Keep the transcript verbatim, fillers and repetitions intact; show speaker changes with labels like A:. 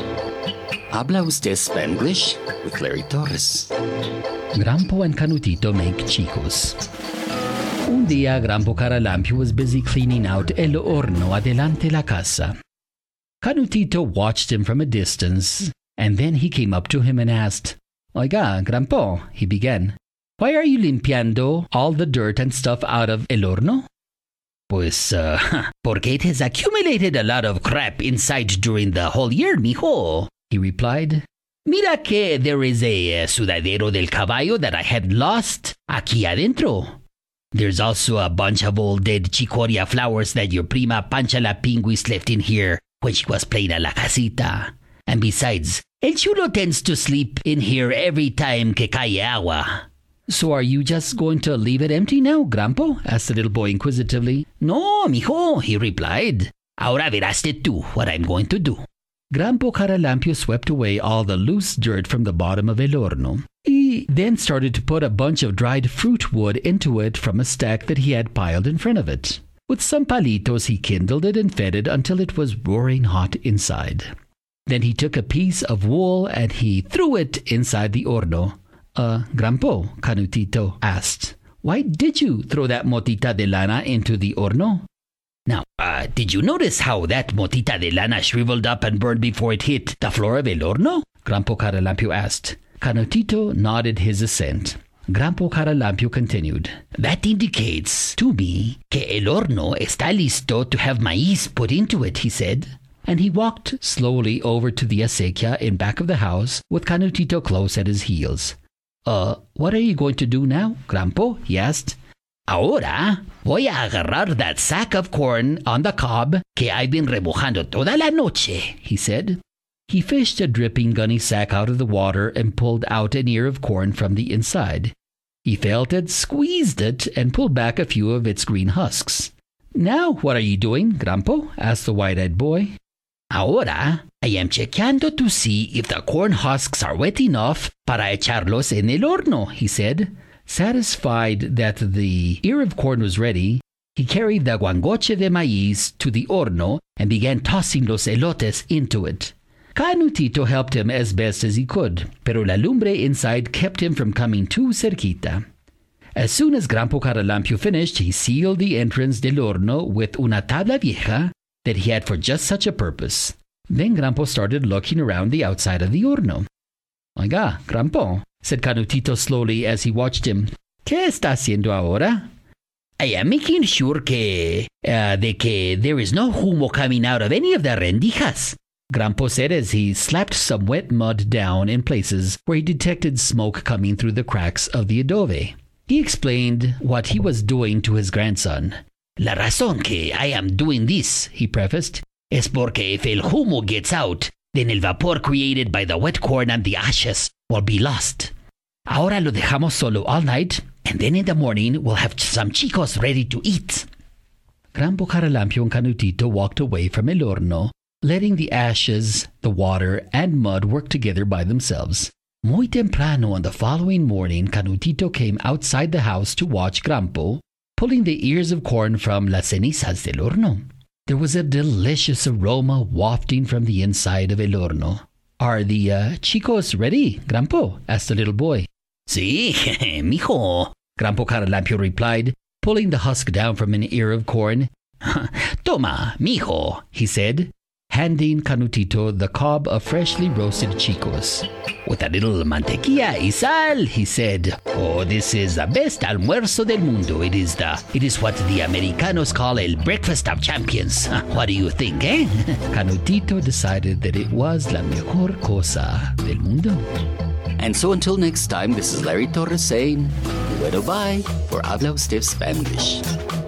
A: Habla usted Spanglish with Larry Torres.
B: Grampo and Canutito make chicos. Un día, Grampo Caralampio was busy cleaning out el horno adelante la casa. Canutito watched him from a distance, and then he came up to him and asked, Oiga, Grampo, he began, why are you limpiando all the dirt and stuff out of el horno? Pues, uh, porque it has accumulated a lot of crap inside during the whole year, mijo, he replied. Mira que there is a uh, sudadero del caballo that I had lost aquí adentro. There's also a bunch of old dead chicoria flowers that your prima Pancha la Pinguis left in here when she was playing a la casita. And besides, el chulo tends to sleep in here every time que cae agua. So are you just going to leave it empty now, Grampo? Asked the little boy inquisitively. No, mijo, he replied. Ahora verás tú what I'm going to do. Grampo Caralampio swept away all the loose dirt from the bottom of el horno. He then started to put a bunch of dried fruit wood into it from a stack that he had piled in front of it. With some palitos, he kindled it and fed it until it was roaring hot inside. Then he took a piece of wool and he threw it inside the horno. Uh, Grampo, Canutito asked, why did you throw that motita de lana into the horno? Now, uh, did you notice how that motita de lana shriveled up and burned before it hit the floor of el horno? Grampo Caralampio asked. Canutito nodded his assent. Grampo Caralampio continued, that indicates to me que el horno está listo to have maíz put into it, he said. And he walked slowly over to the acequia in back of the house with Canutito close at his heels. Uh, what are you going to do now, Grampo? He asked. Ahora voy a agarrar that sack of corn on the cob que I've been remojando toda la noche, he said. He fished a dripping gunny sack out of the water and pulled out an ear of corn from the inside. He felt it, squeezed it, and pulled back a few of its green husks. Now what are you doing, Grampo? Asked the wide-eyed boy. Ahora I am chequeando to see if the corn husks are wet enough para echarlos en el horno, he said. Satisfied that the ear of corn was ready, he carried the guangoche de maíz to the horno and began tossing los elotes into it. Canutito helped him as best as he could, pero la lumbre inside kept him from coming too cerquita. As soon as Grampo Caralampio finished, he sealed the entrance del horno with una tabla vieja that he had for just such a purpose. Then Grampo started looking around the outside of the horno. Oiga, Grampo, said Canutito slowly as he watched him. ¿Qué está haciendo ahora? I am making sure que, uh, de que there is no humo coming out of any of the rendijas, Grampo said as he slapped some wet mud down in places where he detected smoke coming through the cracks of the adobe. He explained what he was doing to his grandson. La razón que I am doing this, he prefaced, es porque if el humo gets out, then el vapor created by the wet corn and the ashes will be lost. Ahora lo dejamos solo all night, and then in the morning we'll have some chicos ready to eat. Grampo Caralampio and Canutito walked away from el horno, letting the ashes, the water, and mud work together by themselves. Muy temprano on the following morning, Canutito came outside the house to watch Grampo, pulling the ears of corn from las cenizas del horno. There was a delicious aroma wafting from the inside of el horno. Are the uh, chicos ready, Grampo? Asked the little boy. Sí, mijo, Grampo Caralampio replied, pulling the husk down from an ear of corn. Toma, mijo, he said, handing Canutito the cob of freshly roasted chicos. With a little mantequilla y sal, he said. Oh, this is the best almuerzo del mundo. It is the, it is what the Americanos call el breakfast of champions. What do you think, eh? Canutito decided that it was la mejor cosa del mundo.
A: And so until next time, this is Larry Torres saying, bueno bye for Habla Usted Spanglish.